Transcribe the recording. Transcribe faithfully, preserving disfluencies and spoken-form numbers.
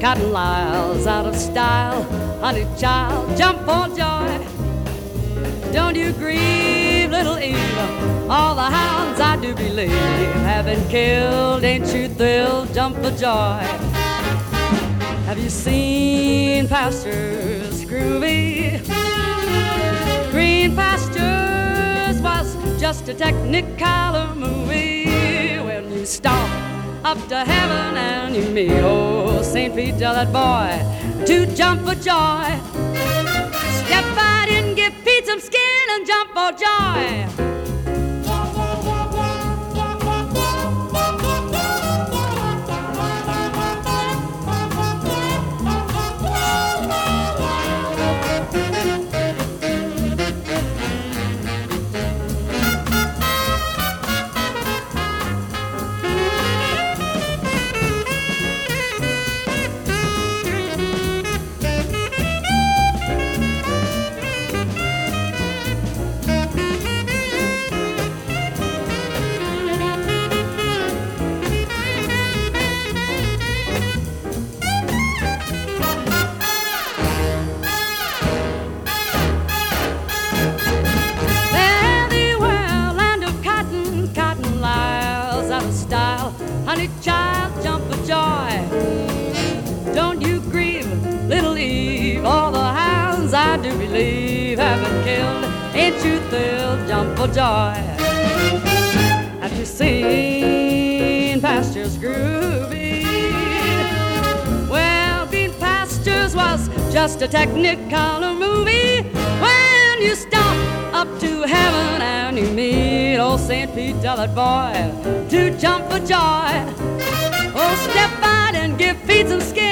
Cotton Lyle's out of style. Honey child, jump for joy. Don't you grieve, little Eve. All the hounds I do believe have been killed. Ain't you thrilled? Jump for joy. Have you seen Pastures Groovy? Green Pastures was just a Technicolor movie. When you stomp up to heaven and you meet old Saint Pete, tell that boy to jump for joy. Step right in, give Pete some skin and jump for joy. Honey child, jump for joy. Don't you grieve, little Eve. All the hounds I do believe have been killed. Ain't you thrilled? Jump for joy. Have you seen Pastures Groovy? Well, Green Pastures was just a Technicolor movie. When you stop up to heaven and you meet old Saint Pete, tell that boy to jump for joy. Oh, step out and give Pete some skin.